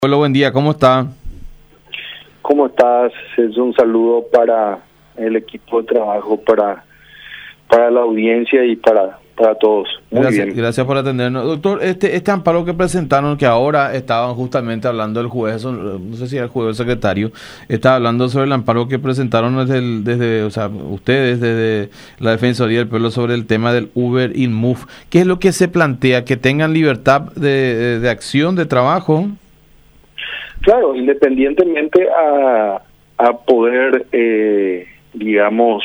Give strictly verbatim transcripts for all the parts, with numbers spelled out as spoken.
Hola, buen día, ¿cómo está? ¿Cómo estás? Es un saludo para el equipo de trabajo, para, para la audiencia y para, para todos. Muy Gracias, bien. gracias por atendernos. Doctor, este, este amparo que presentaron, que ahora estaban justamente hablando el juez, no sé si era el juez o el secretario, estaba hablando sobre el amparo que presentaron desde, el, desde o sea, ustedes, desde la Defensoría del Pueblo, sobre el tema del Uber y Move. ¿Qué es lo que se plantea? ¿Que tengan libertad de, de, de acción, de trabajo? Claro, independientemente a, a poder, eh, digamos,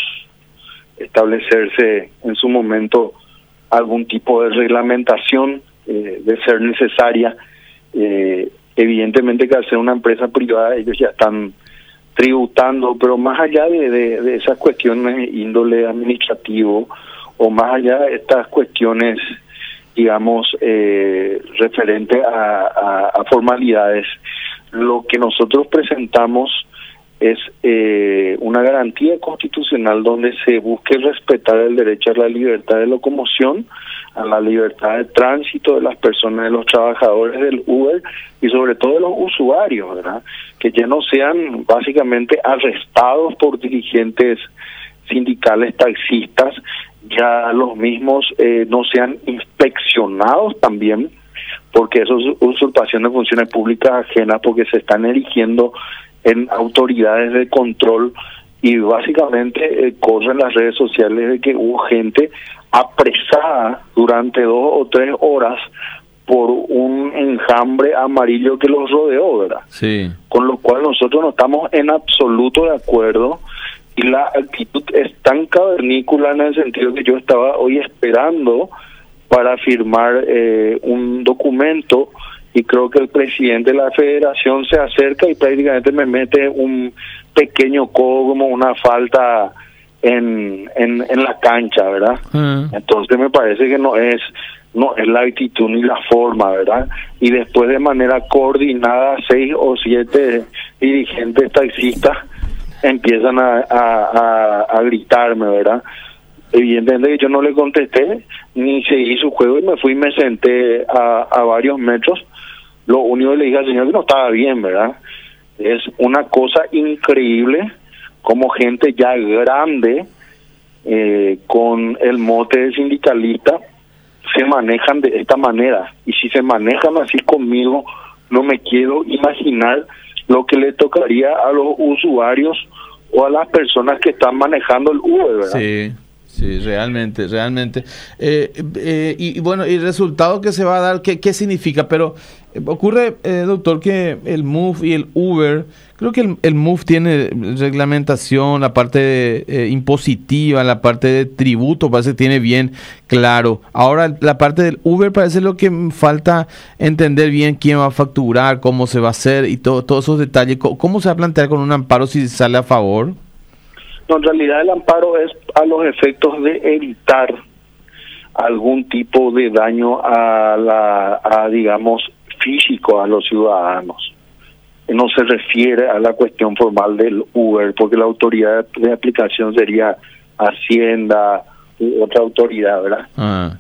establecerse en su momento algún tipo de reglamentación eh, de ser necesaria, eh, evidentemente que al ser una empresa privada ellos ya están tributando, pero más allá de, de, de esas cuestiones de índole administrativo o más allá de estas cuestiones, digamos, eh, referente a, a, a formalidades, lo que nosotros presentamos es eh, una garantía constitucional donde se busque respetar el derecho a la libertad de locomoción, a la libertad de tránsito de las personas, de los trabajadores del Uber y sobre todo de los usuarios, ¿verdad? Que ya no sean básicamente arrestados por dirigentes sindicales taxistas, ya los mismos eh, no sean inspeccionados también, porque eso es usurpación de funciones públicas ajenas, porque se están erigiendo en autoridades de control y básicamente eh, corren las redes sociales de que hubo gente apresada durante dos o tres horas por un enjambre amarillo que los rodeó, ¿verdad? Sí. Con lo cual nosotros no estamos en absoluto de acuerdo y la actitud es tan cavernícola en el sentido que yo estaba hoy esperando para firmar eh, un documento y creo que el presidente de la federación se acerca y prácticamente me mete un pequeño codo como una falta en, en, en la cancha, ¿verdad? Uh-huh. Entonces me parece que no es no es la actitud ni la forma, ¿verdad? Y después de manera coordinada seis o siete dirigentes taxistas empiezan a, a, a, a gritarme, ¿verdad? Evidentemente que yo no le contesté ni seguí su juego y me fui y me senté a, a varios metros. Lo único que le dije al señor que no estaba bien, ¿verdad? Es una cosa increíble como gente ya grande eh, con el mote de sindicalista se manejan de esta manera, y si se manejan así conmigo no me quiero imaginar lo que le tocaría a los usuarios o a las personas que están manejando el Uber, ¿verdad? Sí. Sí, realmente, realmente. Eh, eh, y, y bueno, el resultado que se va a dar, ¿qué, qué significa? Pero eh, ocurre, eh, doctor, que el Move y el Uber, creo que el, el Move tiene reglamentación, la parte de, eh, impositiva, la parte de tributo, parece que tiene bien claro. Ahora, la parte del Uber parece lo que falta entender bien quién va a facturar, cómo se va a hacer y todo, todos esos detalles. ¿Cómo, cómo se va a plantear con un amparo si sale a favor? No, en realidad el amparo es a los efectos de evitar algún tipo de daño a la, a, digamos, físico a los ciudadanos. No se refiere a la cuestión formal del Uber, porque la autoridad de aplicación sería Hacienda u otra autoridad, ¿verdad? Ah,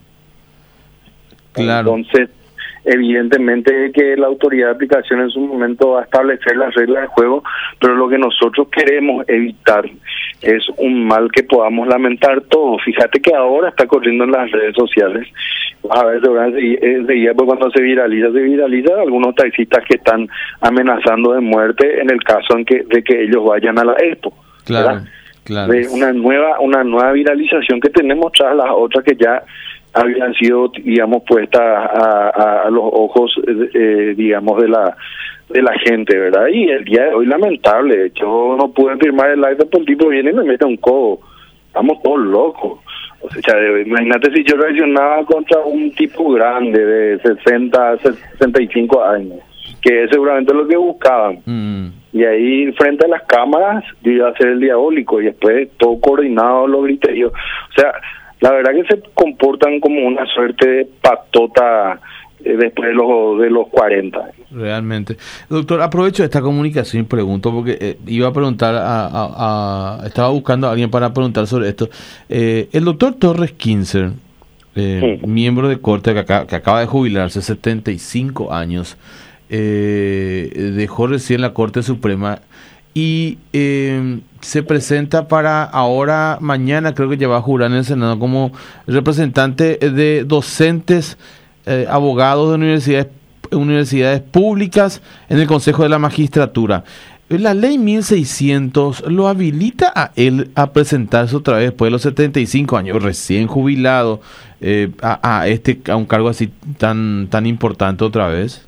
claro. Entonces, evidentemente que la autoridad de aplicación en su momento va a establecer las reglas de juego, pero lo que nosotros queremos evitar es un mal que podamos lamentar todos. Fíjate que ahora está corriendo en las redes sociales, a ver, enseguida pues cuando se viraliza, se viraliza algunos taxistas que están amenazando de muerte en el caso en que de que ellos vayan a la expo. Claro, ¿verdad? Claro. De una nueva, una nueva viralización que tenemos tras las otras que ya habían sido, digamos, puestas a, a, a los ojos, eh, digamos, de la de la gente, ¿verdad? Y el día de hoy, lamentable, yo no pude firmar el acta porque el tipo viene y me mete un codo. Estamos todos locos. O sea, imagínate si yo reaccionaba contra un tipo grande de sesenta, sesenta y cinco años, que es seguramente lo que buscaban. Mm. Y ahí, frente a las cámaras, yo iba a ser el diabólico y después todo coordinado, los criterios. O sea, la verdad que se comportan como una suerte de patota eh, después de los de los cuarenta. Realmente. Doctor, aprovecho esta comunicación y pregunto, porque eh, iba a preguntar, a, a, a estaba buscando a alguien para preguntar sobre esto. Eh, el doctor Torres Kinzer, eh, sí. miembro de corte que, acá, que acaba de jubilarse, setenta y cinco años, eh, dejó recién la Corte Suprema y eh, se presenta para ahora, mañana creo que ya va a jurar en el Senado como representante de docentes, eh, abogados de universidades, universidades públicas en el Consejo de la Magistratura. La ley mil seiscientos lo habilita a él a presentarse otra vez después de los setenta y cinco años, recién jubilado, eh, a, a este a un cargo así tan tan importante otra vez.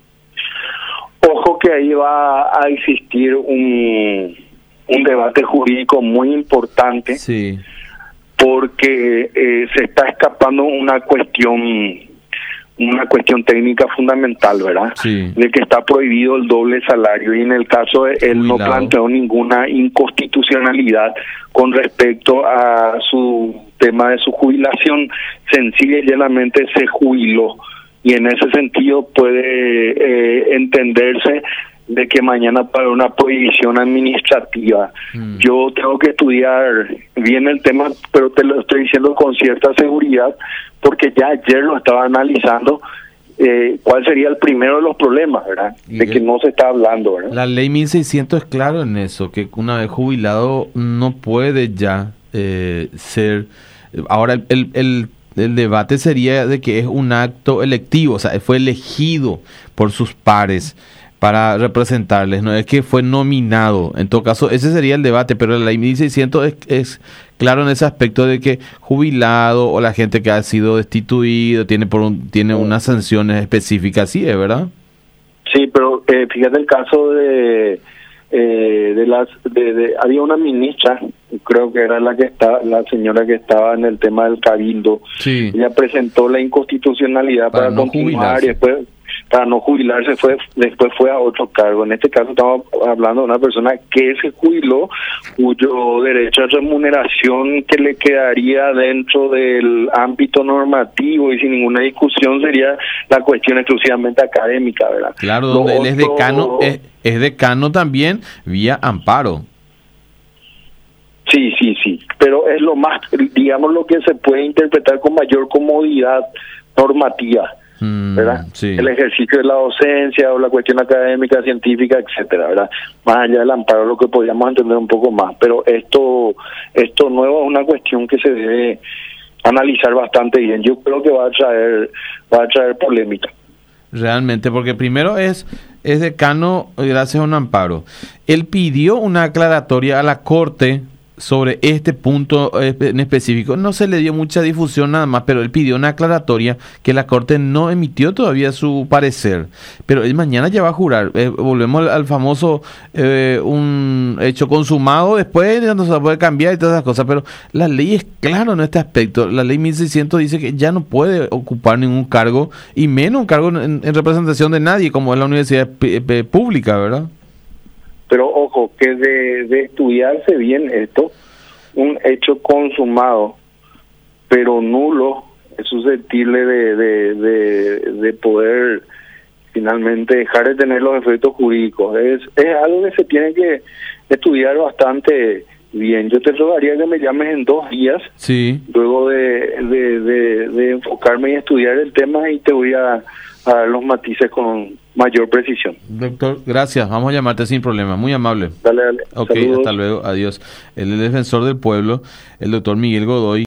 Ojo que ahí va a existir un, un debate jurídico muy importante, sí, porque eh, se está escapando una cuestión una cuestión técnica fundamental, ¿verdad? Sí. De que está prohibido el doble salario, y en el caso de él no planteó ninguna inconstitucionalidad con respecto a su tema de su jubilación, sencilla y llanamente se jubiló, y en ese sentido puede eh, entenderse de que mañana para una prohibición administrativa. Mm. Yo tengo que estudiar bien el tema, pero te lo estoy diciendo con cierta seguridad, porque ya ayer lo estaba analizando, eh, cuál sería el primero de los problemas, ¿verdad? De que no se está hablando, ¿verdad? La ley mil seiscientos es claro en eso, que una vez jubilado no puede ya eh, ser... Ahora, el, el, el, el debate sería de que es un acto electivo, o sea, fue elegido por sus pares para representarles, no es que fue nominado. En todo caso, ese sería el debate, pero la ley mil seiscientos es, es claro en ese aspecto de que jubilado o la gente que ha sido destituido tiene por un, tiene unas sanciones específicas, ¿sí es verdad? Sí, pero eh, fíjate el caso de eh, de las de, de había una ministra, creo que era la que está la señora que estaba en el tema del cabildo. Sí. Ella presentó la inconstitucionalidad para, para no continuar jubilarse. y después para no jubilarse fue después fue a otro cargo. En este caso estamos hablando de una persona que se jubiló, cuyo derecho a remuneración que le quedaría dentro del ámbito normativo y sin ninguna discusión sería la cuestión exclusivamente académica, ¿verdad? Claro, donde él es decano, es, es decano también vía amparo. Sí, sí, sí, pero es lo más, digamos, lo que se puede interpretar con mayor comodidad normativa. ¿Verdad? Sí. El ejercicio de la docencia o la cuestión académica, científica, etcétera, ¿verdad? Más allá del amparo, lo que podríamos entender un poco más, pero esto esto nuevo es una cuestión que se debe analizar bastante bien. Yo creo que va a traer va a traer polémica. Realmente, porque primero es es decano gracias a un amparo. Él pidió una aclaratoria a la Corte sobre este punto en específico. No se le dio mucha difusión nada más, pero él pidió una aclaratoria que la Corte no emitió todavía su parecer. Pero él mañana ya va a jurar. Eh, volvemos al, al famoso eh, un hecho consumado, después no se puede cambiar y todas esas cosas, pero la ley es clara en este aspecto. La ley mil seiscientos dice que ya no puede ocupar ningún cargo, y menos un cargo en, en representación de nadie, como es la universidad p- p- pública, ¿verdad? Pero ojo, que de, de estudiarse bien esto, un hecho consumado, pero nulo, es susceptible de, de, de, de poder finalmente dejar de tener los efectos jurídicos. Es, es algo que se tiene que estudiar bastante bien. Yo te rogaría que me llames en dos días, sí, luego de, de, de, de enfocarme y estudiar el tema, y te voy a, a dar los matices con mayor precisión. Doctor, gracias. Vamos a llamarte sin problema. Muy amable. Dale, dale. Ok, Saludos. Hasta luego. Adiós. El defensor del pueblo, el doctor Miguel Godoy.